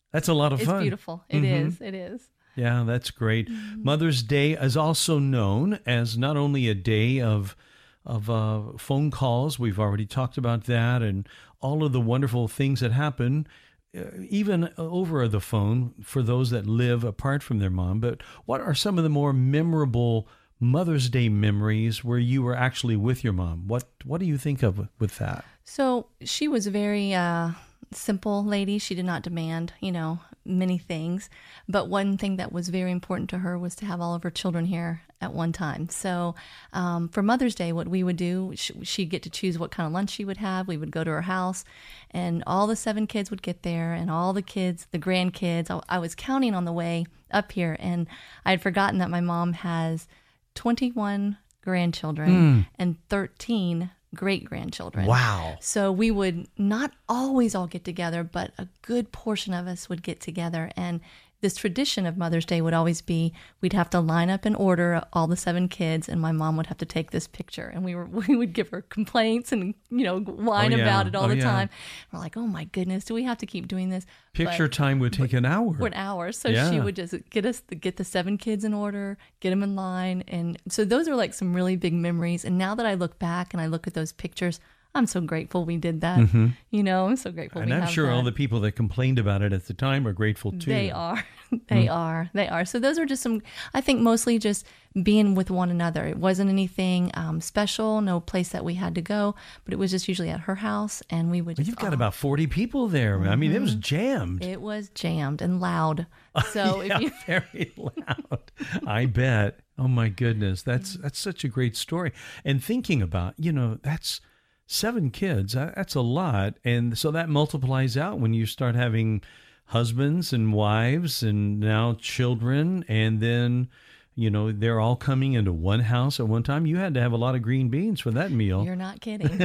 [SPEAKER 3] That's a lot of
[SPEAKER 6] it's
[SPEAKER 3] fun.
[SPEAKER 6] It's beautiful. It
[SPEAKER 3] mm-hmm.
[SPEAKER 6] is. It is.
[SPEAKER 3] Yeah, that's great. Mm-hmm. Mother's Day is also known as not only a day of of uh, phone calls. We've already talked about that and all of the wonderful things that happen, uh, even over the phone for those that live apart from their mom. But what are some of the more memorable Mother's Day memories where you were actually with your mom? What What do you think of with that?
[SPEAKER 6] So she was a very uh, simple lady. She did not demand, you know, many things. But one thing that was very important to her was to have all of her children here at one time. So um, for Mother's Day, what we would do, she, she'd get to choose what kind of lunch she would have. We would go to her house, and all the seven kids would get there, and all the kids, the grandkids. I, I was counting on the way up here, and I had forgotten that my mom has twenty-one grandchildren mm. and thirteen great-grandchildren.
[SPEAKER 3] Wow.
[SPEAKER 6] So we would not always all get together, but a good portion of us would get together. And this tradition of Mother's Day would always be we'd have to line up in order all the seven kids, and my mom would have to take this picture. And we were we would give her complaints and, you know, whine
[SPEAKER 3] oh, yeah.
[SPEAKER 6] about it all
[SPEAKER 3] oh,
[SPEAKER 6] the
[SPEAKER 3] yeah.
[SPEAKER 6] time. We're like, oh my goodness, do we have to keep doing this?
[SPEAKER 3] Picture
[SPEAKER 6] but,
[SPEAKER 3] time would take an hour.
[SPEAKER 6] An hour. So
[SPEAKER 3] yeah.
[SPEAKER 6] she would just get us get the seven kids in order, get them in line. And so those are like some really big memories. And now that I look back and I look at those pictures, I'm so grateful we did that. Mm-hmm. You know, I'm so grateful
[SPEAKER 3] and
[SPEAKER 6] we
[SPEAKER 3] I'm
[SPEAKER 6] have
[SPEAKER 3] sure
[SPEAKER 6] that.
[SPEAKER 3] all the people that complained about it at the time are grateful too.
[SPEAKER 6] They are. They mm. are. They are. So those are just some, I think mostly just being with one another. It wasn't anything um, special, no place that we had to go, but it was just usually at her house, and we would just...
[SPEAKER 3] Well, you've got
[SPEAKER 6] oh.
[SPEAKER 3] about forty people there. Mm-hmm. I mean, it was jammed.
[SPEAKER 6] It was jammed and loud. So
[SPEAKER 3] yeah,
[SPEAKER 6] if you...
[SPEAKER 3] very loud. I bet. Oh my goodness. That's, that's such a great story. And thinking about, you know, that's... Seven kids, that's a lot. And so that multiplies out when you start having husbands and wives and now children. And then, you know, they're all coming into one house at one time. You had to have a lot of green beans for that meal.
[SPEAKER 6] You're not kidding.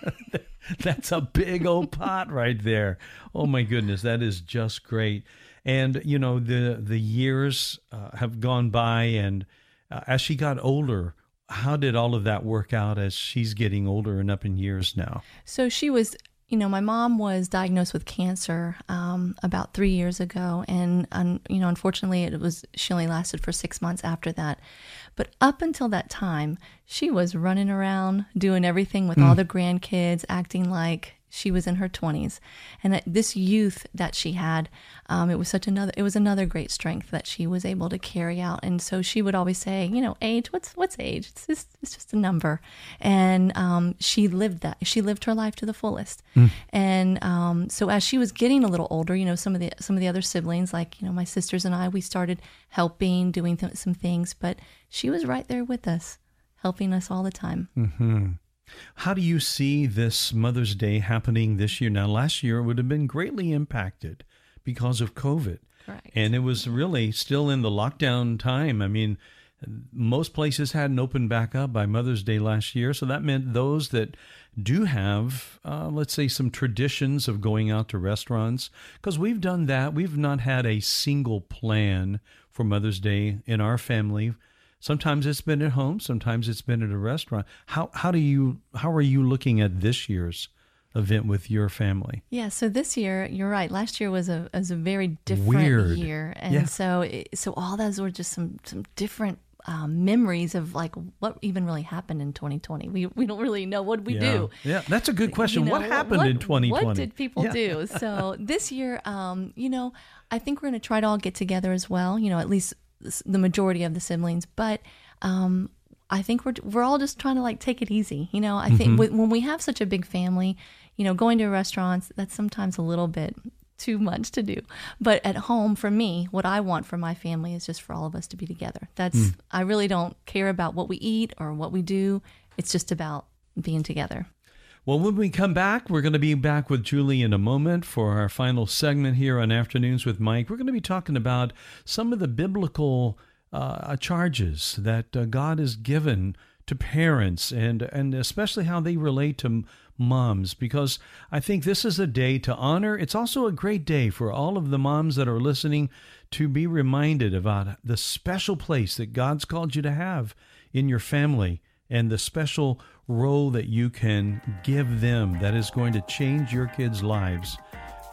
[SPEAKER 3] That's a big old pot right there. Oh, my goodness. That is just great. And, you know, the, the years uh, have gone by. And uh, as she got older, how did all of that work out as she's getting older and up in years now?
[SPEAKER 6] So she was, you know, my mom was diagnosed with cancer um, about three years ago. And, um, you know, unfortunately, it was she only lasted for six months after that. But up until that time, she was running around, doing everything with mm. all the grandkids, acting like she was in her twenties. And this youth that she had, um, it was such another, it was another great strength that she was able to carry out. And so she would always say, you know, age, what's, what's age? It's just, it's just a number. And, um, she lived that, she lived her life to the fullest. Mm. And, um, so as she was getting a little older, you know, some of the, some of the other siblings, like, you know, my sisters and I, we started helping, doing th- some things, but she was right there with us, helping us all the time.
[SPEAKER 3] Mm-hmm. How do you see this Mother's Day happening this year? Now, last year would have been greatly impacted because of COVID.
[SPEAKER 6] Correct.
[SPEAKER 3] And it was really still in the lockdown time. I mean, most places hadn't opened back up by Mother's Day last year. So that meant those that do have, uh, let's say, some traditions of going out to restaurants, because we've done that. We've not had a single plan for Mother's Day in our family. Sometimes it's been at home, sometimes it's been at a restaurant. How how do you how are you looking at this year's event with your family?
[SPEAKER 6] Yeah, so this year, you're right. Last year was a was a very different
[SPEAKER 3] Weird.
[SPEAKER 6] year, and
[SPEAKER 3] yeah.
[SPEAKER 6] so it, so all those were just some some different um, memories of like what even really happened in twenty twenty. We we don't really know what we
[SPEAKER 3] yeah.
[SPEAKER 6] do.
[SPEAKER 3] Yeah, that's a good question.
[SPEAKER 6] You know,
[SPEAKER 3] what happened
[SPEAKER 6] what,
[SPEAKER 3] in twenty twenty?
[SPEAKER 6] What did people
[SPEAKER 3] yeah.
[SPEAKER 6] do? So this year, um, you know, I think we're going to try to all get together as well. You know, at least the majority of the siblings, but. Um, I think we're we're all just trying to like take it easy, you know. I think mm-hmm. w- when we have such a big family, you know, going to restaurants, that's sometimes a little bit too much to do. But at home, for me, what I want for my family is just for all of us to be together. That's mm. I really don't care about what we eat or what we do. It's just about being together.
[SPEAKER 3] Well, when we come back, we're going to be back with Julie in a moment for our final segment here on Afternoons with Mike. We're going to be talking about some of the biblical Uh, charges that uh, God has given to parents, and and especially how they relate to m- moms, because I think this is a day to honor. It's also a great day for all of the moms that are listening to be reminded about the special place that God's called you to have in your family and the special role that you can give them that is going to change your kids' lives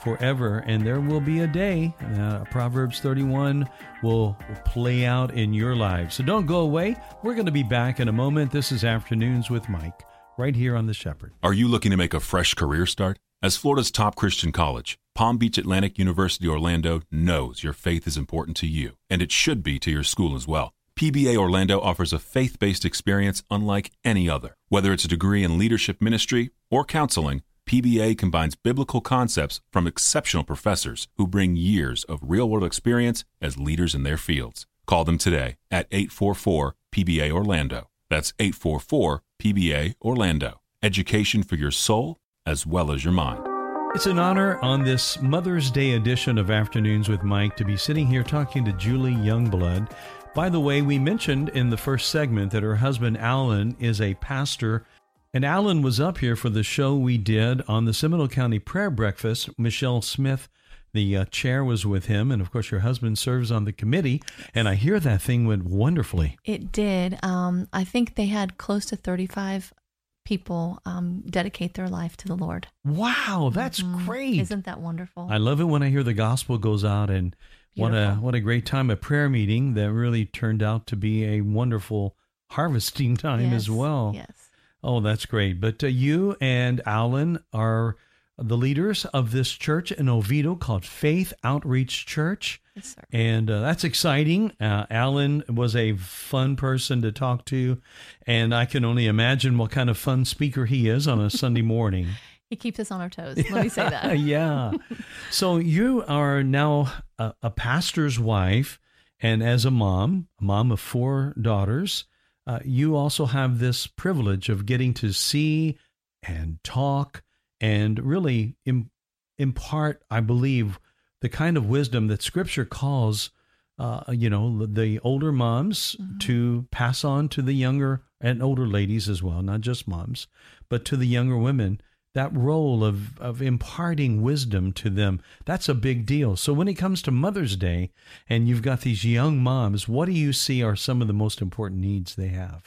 [SPEAKER 3] forever. And there will be a day, uh, Proverbs thirty-one will play out in your lives. So don't go away. We're going to be back in a moment. This is Afternoons with Mike, right here on The Shepherd.
[SPEAKER 5] Are you looking to make a fresh career start? As Florida's top Christian college, Palm Beach Atlantic University Orlando knows your faith is important to you, and it should be to your school as well. P B A Orlando offers a faith-based experience unlike any other. Whether it's a degree in leadership ministry or counseling, P B A combines biblical concepts from exceptional professors who bring years of real-world experience as leaders in their fields. Call them today at eight four four P B A Orlando. That's eight four four P B A Orlando. Education for your soul as well as your mind.
[SPEAKER 3] It's an honor on this Mother's Day edition of Afternoons with Mike to be sitting here talking to Julie Youngblood. By the way, we mentioned in the first segment that her husband Alan is a pastor, and Alan was up here for the show we did on the Seminole County Prayer Breakfast. Michelle Smith, the uh, chair, was with him, and of course your husband serves on the committee, and I hear that thing went wonderfully.
[SPEAKER 6] It did. Um, I think they had close to thirty-five people um, dedicate their life to the Lord.
[SPEAKER 3] Wow, that's
[SPEAKER 6] mm-hmm.
[SPEAKER 3] great.
[SPEAKER 6] Isn't that wonderful?
[SPEAKER 3] I love it when I hear the gospel goes out, and what a what a great time, a prayer meeting that really turned out to be a wonderful harvesting time
[SPEAKER 6] yes,
[SPEAKER 3] as well.
[SPEAKER 6] Yes.
[SPEAKER 3] Oh, that's great. But uh, you and Alan are the leaders of this church in Oviedo called Faith Outreach Church.
[SPEAKER 6] Yes, sir.
[SPEAKER 3] And uh, that's exciting. Uh, Alan was a fun person to talk to, and I can only imagine what kind of fun speaker he is on a Sunday morning.
[SPEAKER 6] He keeps us on our toes. Let me say that.
[SPEAKER 3] Yeah. So you are now a, a pastor's wife, and as a mom, a mom of four daughters, uh, you also have this privilege of getting to see and talk and really im- impart, I believe, the kind of wisdom that Scripture calls, uh, you know, the older moms mm-hmm. to pass on to the younger and older ladies as well, not just moms, but to the younger women. That role of, of imparting wisdom to them, that's a big deal. So when it comes to Mother's Day and you've got these young moms, what do you see are some of the most important needs they have?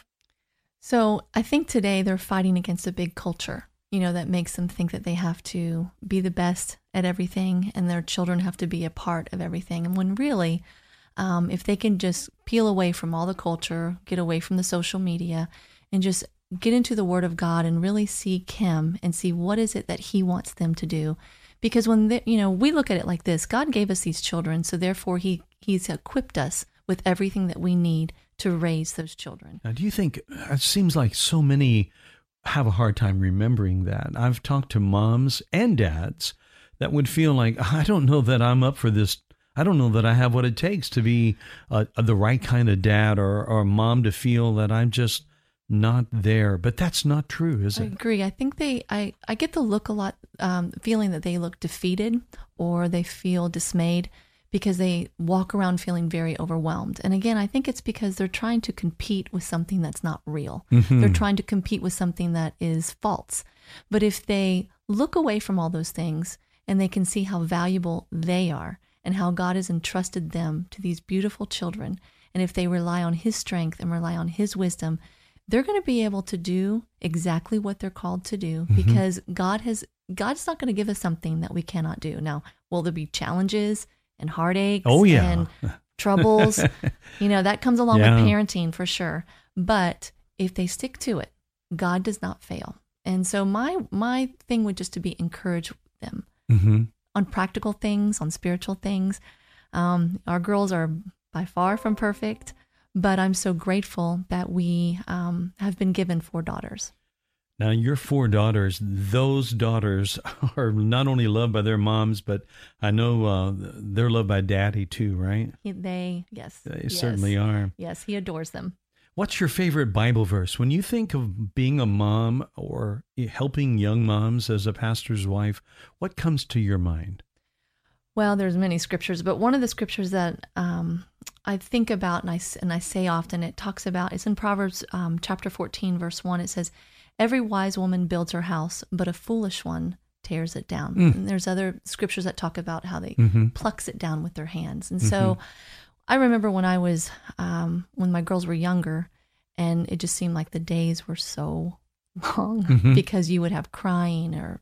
[SPEAKER 6] So I think today they're fighting against a big culture, you know, that makes them think that they have to be the best at everything and their children have to be a part of everything. And when really, um, if they can just peel away from all the culture, get away from the social media, and just get into the Word of God and really seek Him and see what is it that He wants them to do. Because when, they, you know, we look at it like this, God gave us these children, so therefore He He's equipped us with everything that we need to raise those children.
[SPEAKER 3] Now, do you think, it seems like so many have a hard time remembering that. I've talked to moms and dads that would feel like, I don't know that I'm up for this. I don't know that I have what it takes to be uh, the right kind of dad or, or a mom to feel that I'm just not there. But that's not true, is it?
[SPEAKER 6] I agree. I think they, I, I get the look a lot, um, feeling that they look defeated or they feel dismayed because they walk around feeling very overwhelmed. And again, I think it's because they're trying to compete with something that's not real. Mm-hmm. They're trying to compete with something that is false. But if they look away from all those things and they can see how valuable they are and how God has entrusted them to these beautiful children, and if they rely on His strength and rely on His wisdom, they're going to be able to do exactly what they're called to do mm-hmm. because God has, God's not going to give us something that we cannot do. Now, will there be challenges and heartaches
[SPEAKER 3] oh, yeah.
[SPEAKER 6] and troubles? You know, that comes along
[SPEAKER 3] yeah.
[SPEAKER 6] with parenting for sure. But if they stick to it, God does not fail. And so my my thing would just to be encourage them mm-hmm. on practical things, on spiritual things. Um, our girls are by far from perfect, but I'm so grateful that we um, have been given four daughters.
[SPEAKER 3] Now, your four daughters, those daughters are not only loved by their moms, but I know uh, they're loved by Daddy too, right?
[SPEAKER 6] They, yes.
[SPEAKER 3] They
[SPEAKER 6] yes.
[SPEAKER 3] certainly are.
[SPEAKER 6] Yes, he adores them.
[SPEAKER 3] What's your favorite Bible verse? When you think of being a mom or helping young moms as a pastor's wife, what comes to your mind?
[SPEAKER 6] Well, there's many scriptures, but one of the scriptures that um, I think about and I, and I say often, it talks about, it's in Proverbs um, chapter fourteen, verse one. It says, every wise woman builds her house, but a foolish one tears it down. Mm. And there's other scriptures that talk about how they mm-hmm. plucks it down with their hands. And mm-hmm. so I remember when I was, um, when my girls were younger, and it just seemed like the days were so long mm-hmm. because you would have crying or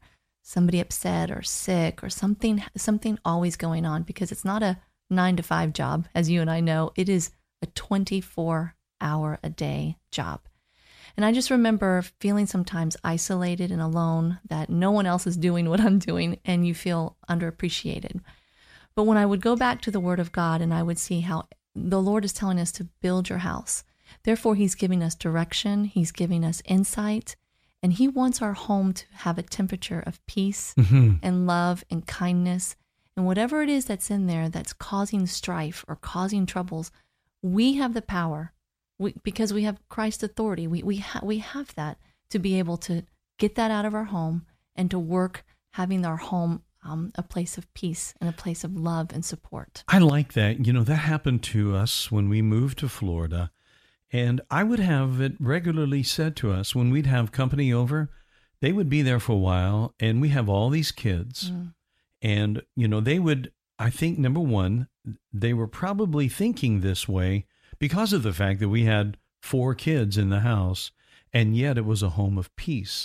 [SPEAKER 6] somebody upset or sick or something, something always going on, because it's not a nine to five job, as you and I know. It is a twenty-four hour a day job. And I just remember feeling sometimes isolated and alone, that no one else is doing what I'm doing, and you feel underappreciated. But when I would go back to the Word of God and I would see how the Lord is telling us to build your house, therefore He's giving us direction, He's giving us insight, and He wants our home to have a temperature of peace mm-hmm. and love and kindness. And whatever it is that's in there that's causing strife or causing troubles, we have the power. We, because we have Christ's authority, we we, ha- we have that to be able to get that out of our home and to work having our home um, a place of peace and a place of love and support.
[SPEAKER 3] I like that. You know, that happened to us when we moved to Florida. And I would have it regularly said to us when we'd have company over, they would be there for a while, and we have all these kids. Mm. And, you know, they would, I think, number one, they were probably thinking this way because of the fact that we had four kids in the house, and yet it was a home of peace.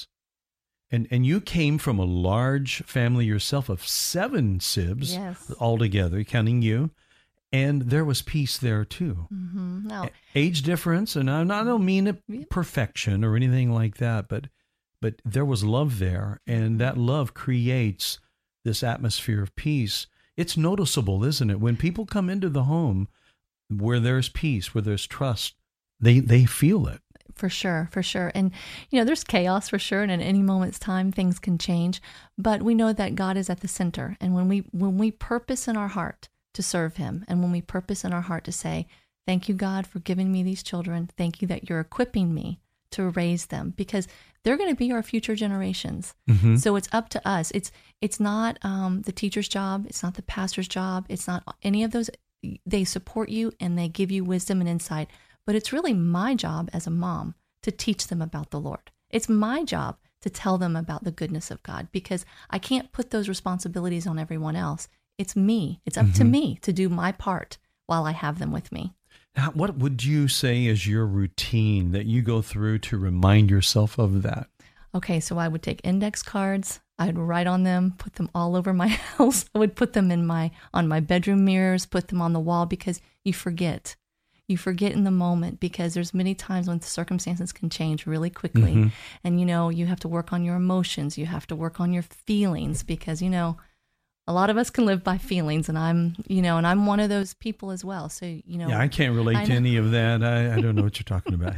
[SPEAKER 3] And and you came from a large family yourself of seven sibs
[SPEAKER 6] yes.
[SPEAKER 3] altogether, counting you, and there was peace there too.
[SPEAKER 6] Mm-hmm. No.
[SPEAKER 3] Age difference, and I don't mean it perfection or anything like that, but but there was love there, and that love creates this atmosphere of peace. It's noticeable, isn't it? When people come into the home where there's peace, where there's trust, they they feel it.
[SPEAKER 6] For sure, for sure. And, you know, there's chaos for sure, and at any moment's time, things can change. But we know that God is at the center. And when we when we purpose in our heart to serve Him, and when we purpose in our heart to say, thank you, God, for giving me these children. Thank you that you're equipping me to raise them, because they're going to be our future generations. Mm-hmm. So it's up to us. It's it's not um, the teacher's job. It's not the pastor's job. It's not any of those. They support you and they give you wisdom and insight. But it's really my job as a mom to teach them about the Lord. It's my job to tell them about the goodness of God, because I can't put those responsibilities on everyone else. It's me. It's up mm-hmm. to me to do my part while I have them with me.
[SPEAKER 3] Now, what would you say is your routine that you go through to remind yourself of that?
[SPEAKER 6] Okay, so I would take index cards. I would write on them, put them all over my house. I would put them in my on my bedroom mirrors, put them on the wall, because you forget. You forget in the moment, because there's many times when the circumstances can change really quickly. Mm-hmm. And, you know, you have to work on your emotions. You have to work on your feelings, because, you know, a lot of us can live by feelings, and I'm, you know, and I'm one of those people as well. So, you know.
[SPEAKER 3] Yeah, I can't relate I to any of that. I, I don't know what you're talking about.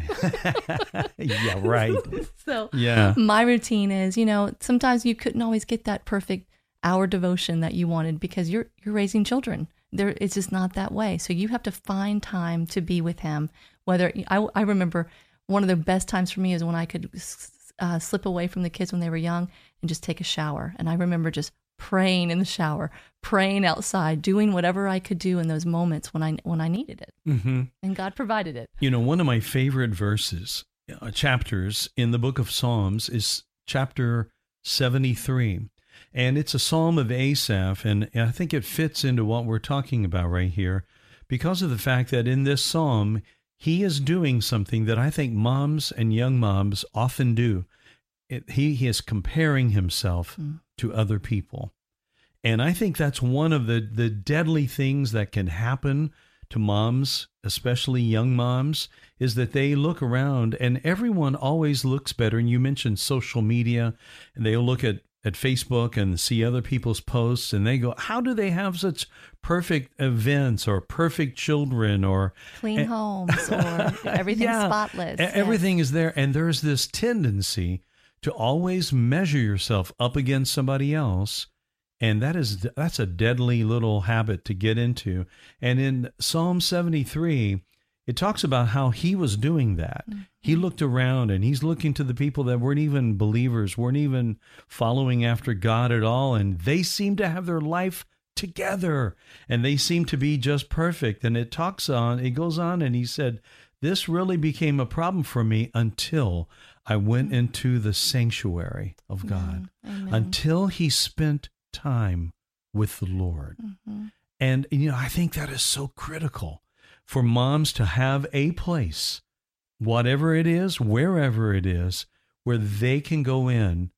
[SPEAKER 3] Yeah, right.
[SPEAKER 6] So
[SPEAKER 3] yeah.
[SPEAKER 6] My routine is, you know, sometimes you couldn't always get that perfect hour devotion that you wanted, because you're you're raising children. There, it's just not that way. So you have to find time to be with Him. Whether I, I remember one of the best times for me is when I could uh, slip away from the kids when they were young and just take a shower. And I remember just praying in the shower, praying outside, doing whatever I could do in those moments when I when I needed it. Mm-hmm. And God provided it.
[SPEAKER 3] You know, one of my favorite verses, uh, chapters in the book of Psalms is chapter seventy-three. And it's a psalm of Asaph, and I think it fits into what we're talking about right here because of the fact that in this psalm, he is doing something that I think moms and young moms often do. It, he, he is comparing himself mm. to other people. And I think that's one of the, the deadly things that can happen to moms, especially young moms, is that they look around and everyone always looks better. And you mentioned social media, and they'll look at at Facebook and see other people's posts, and they go, how do they have such perfect events or perfect children or
[SPEAKER 6] clean homes or everything yeah, spotless?
[SPEAKER 3] Everything
[SPEAKER 6] yes.
[SPEAKER 3] is there. And there's this tendency to always measure yourself up against somebody else. And that is, that's a deadly little habit to get into. And in Psalm seventy-three, it talks about how he was doing that. Mm-hmm. He looked around and he's looking to the people that weren't even believers, weren't even following after God at all. And they seem to have their life together and they seem to be just perfect. And it talks on, it goes on and he said, this really became a problem for me until I went into the sanctuary of God, mm-hmm. until he spent time with the Lord. Mm-hmm. And, you know, I think that is so critical for moms to have a place, whatever it is, wherever it is, where they can go in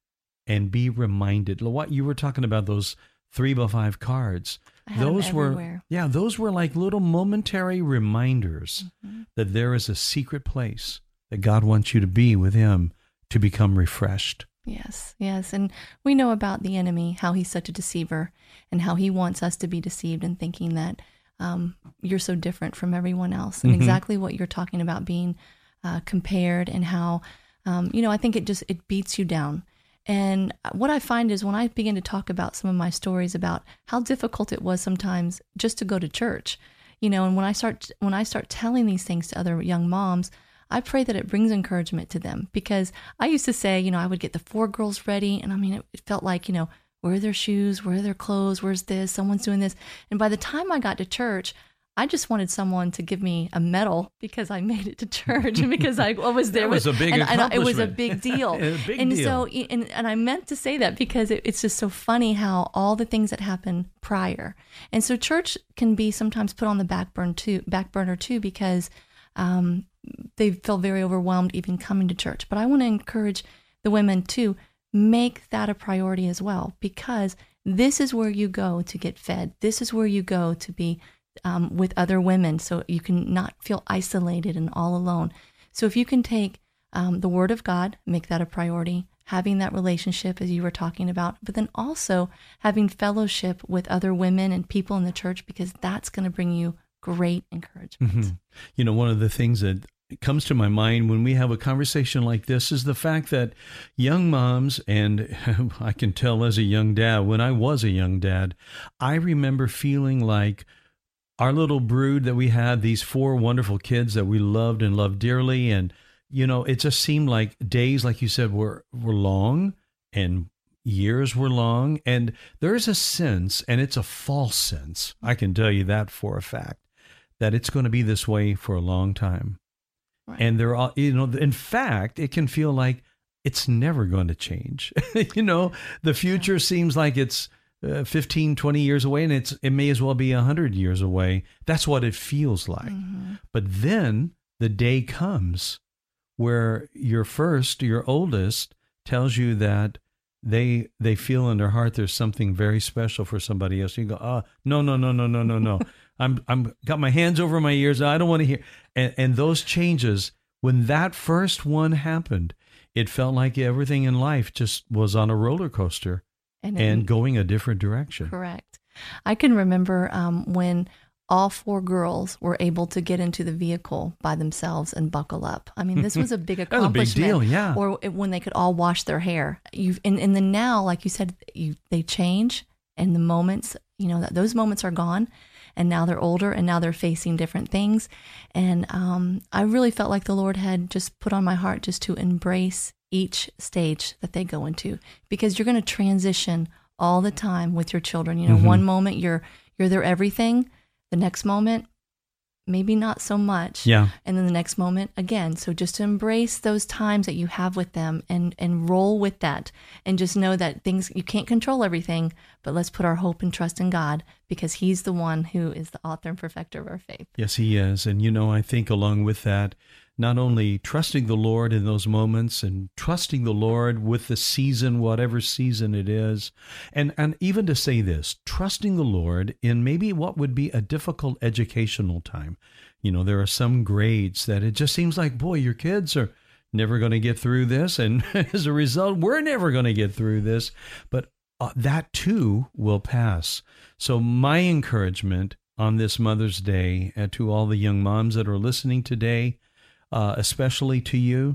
[SPEAKER 3] and be reminded. What you were talking about, those three by five cards.
[SPEAKER 6] I had
[SPEAKER 3] those
[SPEAKER 6] them
[SPEAKER 3] were
[SPEAKER 6] everywhere.
[SPEAKER 3] yeah, those were like little momentary reminders
[SPEAKER 6] Mm-hmm.
[SPEAKER 3] that there is a secret place that God wants you to be with Him to become refreshed.
[SPEAKER 6] Yes, yes. And we know about the enemy, how he's such a deceiver, and how he wants us to be deceived and thinking that um, you're so different from everyone else. And
[SPEAKER 3] Mhm.
[SPEAKER 6] exactly what you're talking about, being uh, compared, and how, um, you know, I think it just, it beats you down. And what I find is when I begin to talk about some of my stories about how difficult it was sometimes just to go to church, you know, and when I start, when I start telling these things to other young moms, I pray that it brings encouragement to them, because I used to say, you know, I would get the four girls ready. And I mean, it, it felt like, you know, where are their shoes? Where are their clothes? Where's this? Someone's doing this. And by the time I got to church, I just wanted someone to give me a medal because I made it to church and because I was there.
[SPEAKER 3] That was a big
[SPEAKER 6] and, and it was a
[SPEAKER 3] accomplishment.
[SPEAKER 6] big deal.
[SPEAKER 3] A big
[SPEAKER 6] and
[SPEAKER 3] deal.
[SPEAKER 6] so, and, and I meant to say that because it, it's just so funny how all the things that happen prior. And so church can be sometimes put on the back burner too, back burner too, because um, they feel very overwhelmed even coming to church. But I want to encourage the women to make that a priority as well, because this is where you go to get fed. This is where you go to be um, with other women, so you can not feel isolated and all alone. So if you can take um, the Word of God, make that a priority, having that relationship as you were talking about, but then also having fellowship with other women and people in the church, because that's going to bring you great encouragement.
[SPEAKER 3] Mhm. You know, one of the things that comes to my mind when we have a conversation like this is the fact that young moms, and I can tell as a young dad, when I was a young dad, I remember feeling like our little brood that we had, these four wonderful kids that we loved and loved dearly. And, you know, it just seemed like days, like you said, were, were long and years were long. And there's a sense, and it's a false sense, I can tell you that for a fact, that it's going to be this way for a long time.
[SPEAKER 6] Right.
[SPEAKER 3] And there are, you know, in fact, it can feel like it's never going to change. You know, the future seems like it's uh, fifteen, twenty years away, and it's it may as well be one hundred years away. That's what it feels like.
[SPEAKER 6] Mm-hmm.
[SPEAKER 3] But then the day comes where your first, your oldest, tells you that they they feel in their heart there's something very special for somebody else. You go, oh, no, no, no, no, no, no, no. I'm I'm got my hands over my ears. I don't want to hear. And, and those changes, when that first one happened, it felt like everything in life just was on a roller coaster
[SPEAKER 6] And,
[SPEAKER 3] and going a different direction.
[SPEAKER 6] correct. I can remember um, when all four girls were able to get into the vehicle by themselves and buckle up. I mean, this was a big
[SPEAKER 3] That was a big
[SPEAKER 6] accomplishment.
[SPEAKER 3] deal, yeah.
[SPEAKER 6] Or it- when they could all wash their hair. You in in the now, like you said, you they change, and the moments, you know, that those moments are gone, and now they're older, and now they're facing different things. And um, I really felt like the Lord had just put on my heart just to embrace each stage that they go into, because you're going to transition all the time with your children. You know,
[SPEAKER 3] Mhm.
[SPEAKER 6] one moment you're you're their everything. The next moment, maybe not so much.
[SPEAKER 3] Yeah.
[SPEAKER 6] And then the next moment again. So just to embrace those times that you have with them and, and roll with that, and just know that things, you can't control everything, but let's put our hope and trust in God, because He's the one who is the author and perfecter of our faith.
[SPEAKER 3] Yes, He is. And, you know, I think along with that, not only trusting the Lord in those moments and trusting the Lord with the season, whatever season it is, and, and even to say this, trusting the Lord in maybe what would be a difficult educational time. You know, there are some grades that it just seems like, boy, your kids are never going to get through this. And as a result, we're never going to get through this. But uh, that too will pass. So my encouragement on this Mother's Day, and to all the young moms that are listening today, Uh, especially to you,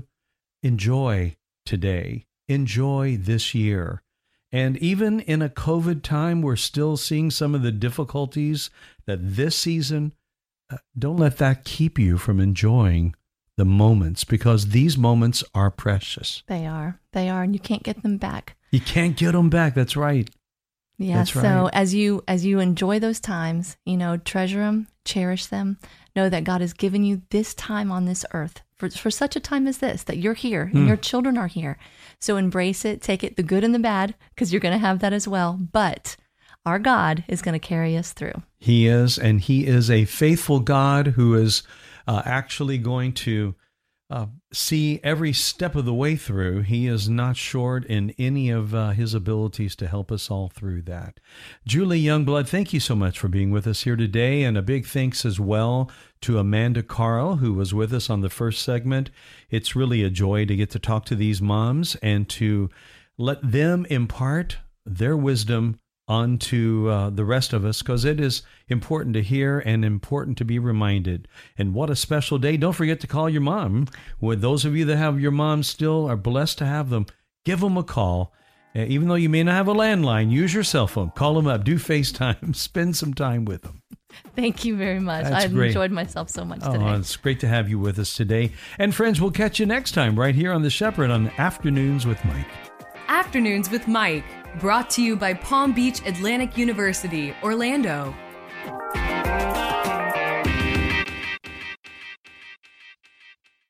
[SPEAKER 3] enjoy today, enjoy this year. And even in a COVID time, we're still seeing some of the difficulties that this season, uh, don't let that keep you from enjoying the moments, because these moments are precious.
[SPEAKER 6] They are. They are. And you can't get them back.
[SPEAKER 3] You can't get them back. That's right.
[SPEAKER 6] Yeah.
[SPEAKER 3] That's
[SPEAKER 6] So
[SPEAKER 3] right.
[SPEAKER 6] as you as you enjoy those times, you know, treasure them, cherish them. Know that God has given you this time on this earth for for such a time as this, that you're here and
[SPEAKER 3] Hmm.
[SPEAKER 6] your children are here. So embrace it, take it, the good and the bad, because you're going to have that as well. But our God is going to carry us through.
[SPEAKER 3] He is, and He is a faithful God who is uh, actually going to uh, see every step of the way through. He is not short in any of uh, his abilities to help us all through that. Julie Youngblood, thank you so much for being with us here today, and a big thanks as well to Amanda Carl, who was with us on the first segment. It's really a joy to get to talk to these moms and to let them impart their wisdom onto uh, the rest of us, because it is important to hear and important to be reminded. And what a special day. Don't forget to call your mom. With those of you that have your moms still are blessed to have them, give them a call. Uh, even though you may not have a landline, use your cell phone. Call them up. Do FaceTime. Spend some time with them.
[SPEAKER 6] Thank you very much.
[SPEAKER 3] That's
[SPEAKER 6] I've
[SPEAKER 3] great.
[SPEAKER 6] enjoyed myself so much today.
[SPEAKER 3] Oh, it's great to have you with us today. And friends, we'll catch you next time right here on The Shepherd on Afternoons with Mike.
[SPEAKER 2] Afternoons with Mike, brought to you by Palm Beach Atlantic University, Orlando.